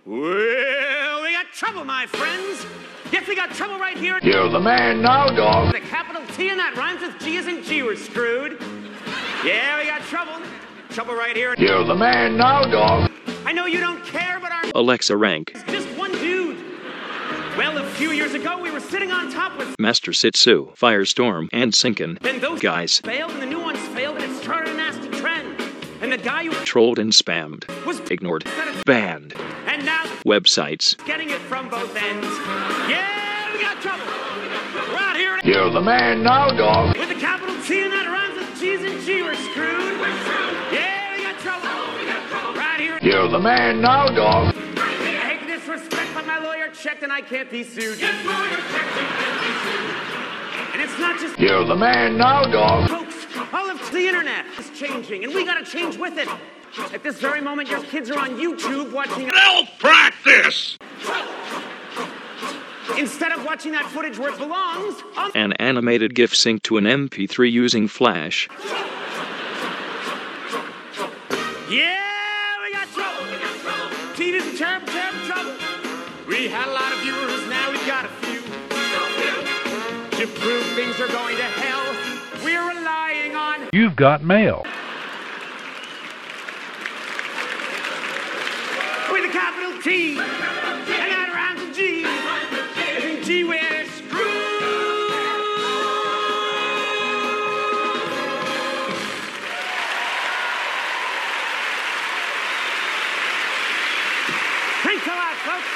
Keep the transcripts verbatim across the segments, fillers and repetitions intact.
Well, we got trouble, my friends. Yes, we got trouble right here. You're the man now, dog. The capital T and that rhymes with G as in G. We're screwed. Yeah, we got trouble. Trouble right here. You're the man now, dog. I know you don't care, but our Alexa rank. is just one dude. Well, a few years ago, we were sitting on top with Master Sitsu, Firestorm, and Sinkin. then those Guys failed, and the new ones failed, and it started a nasty trend. And the guy who trolled and spammed, was ignored, banned, and now websites. getting it from both ends. Yeah, we got trouble. We're out here You're the man now, dog. with the capital T and that rhymes with G's and G. We're screwed. Yeah, we got trouble. We're out here. You're the man now, dog. I hate disrespect, but my lawyer checked and I can't be sued. And it's not just You're the man now, dog. folks. All of the internet is changing, and we gotta change with it. At this very moment, your kids are on YouTube watching. Now practice. Instead of watching that footage where it belongs, on An animated GIF synced to an M P three using Flash. yeah, we got trouble. T V's in terrible, terrible trouble. We had a lot of viewers, now we've got a few. To prove things are going to hell, we're relying on. You've got mail. With a capital T, and that rhymes with G. As in G, we're screwed. Thanks a lot, folks.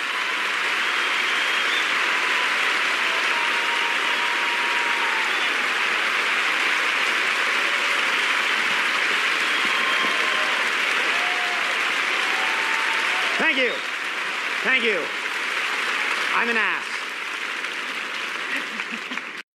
Thank you. Thank you. I'm an ass.